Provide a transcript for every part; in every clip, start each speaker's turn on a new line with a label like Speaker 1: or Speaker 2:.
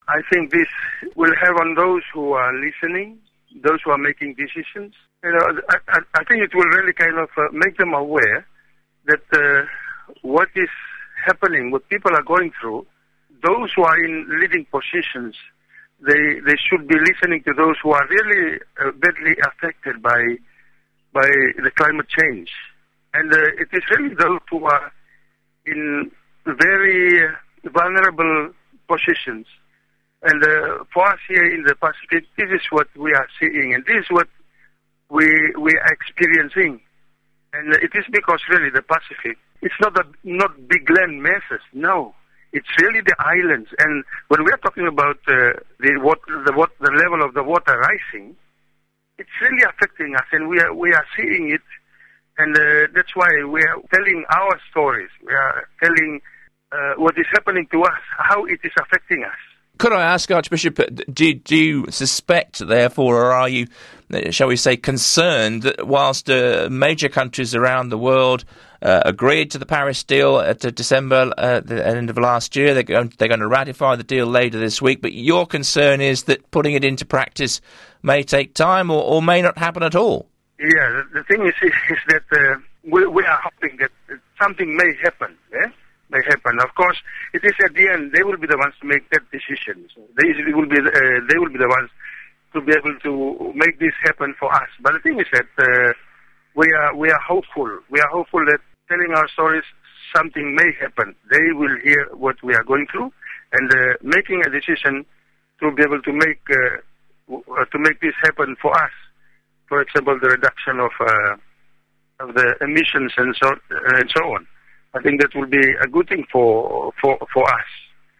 Speaker 1: I think this will have on those who are listening, those who are making decisions. I think it will really kind of make them aware that what is happening, what people are going through, those who are in leading positions, they should be listening to those who are really badly affected by the climate change. And it is really those who are in very vulnerable positions. And for us here in the Pacific, this is what we are seeing, and this is what we are experiencing. And it is because really the Pacific, it's not big land masses, no. It's really the islands. And when we are talking about the level of the water rising, it's really affecting us, and we are seeing it. And that's why we are telling our stories. We are telling what is happening to us, how it is affecting us.
Speaker 2: Could I ask, Archbishop, do you suspect, therefore, or are you, shall we say, concerned that whilst major countries around the world agreed to the Paris deal at December, the end of last year, they're going to ratify the deal later this week, but your concern is that putting it into practice may take time or may not happen at all?
Speaker 1: Yeah, the thing is that we are hoping that something may happen, may happen. Of course, it is at the end they will be the ones to make that decision. So they will be the ones to be able to make this happen for us. But the thing is that we are hopeful. We are hopeful that telling our stories, something may happen. They will hear what we are going through, and making a decision to be able to make this happen for us. For example, the reduction of the emissions and so on. I think that will be a good thing for us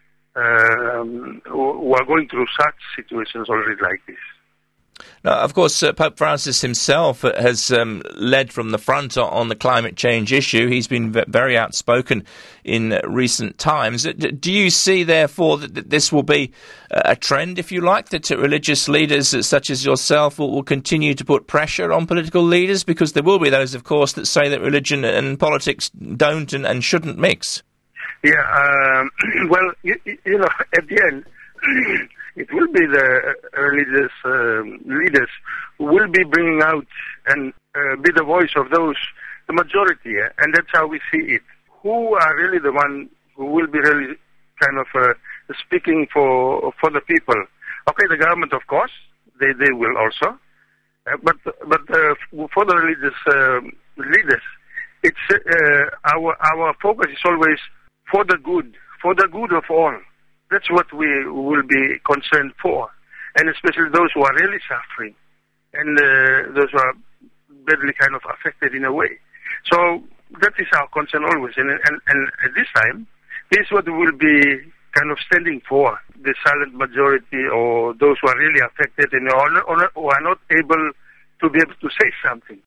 Speaker 1: who are going through such situations already like this.
Speaker 2: Now, of course, Pope Francis himself has led from the front on the climate change issue. He's been very outspoken in recent times. Do you see, therefore, that this will be a trend, if you like, that religious leaders such as yourself will continue to put pressure on political leaders? Because there will be those, of course, that say that religion and politics don't and shouldn't mix.
Speaker 1: Yeah, well, you know, at the end, it will be the religious leaders who will be bringing out and be the voice of those, the majority, and that's how we see it. Who are really the one who will be really kind of speaking for the people? Okay, the government, of course, they will also, but for the religious leaders, it's our focus is always for the good of all. That's what we will be concerned for, and especially those who are really suffering, and those who are badly kind of affected in a way. So that is our concern always, and at this time, this is what we will be kind of standing for, the silent majority or those who are really affected and who are not able to be able to say something.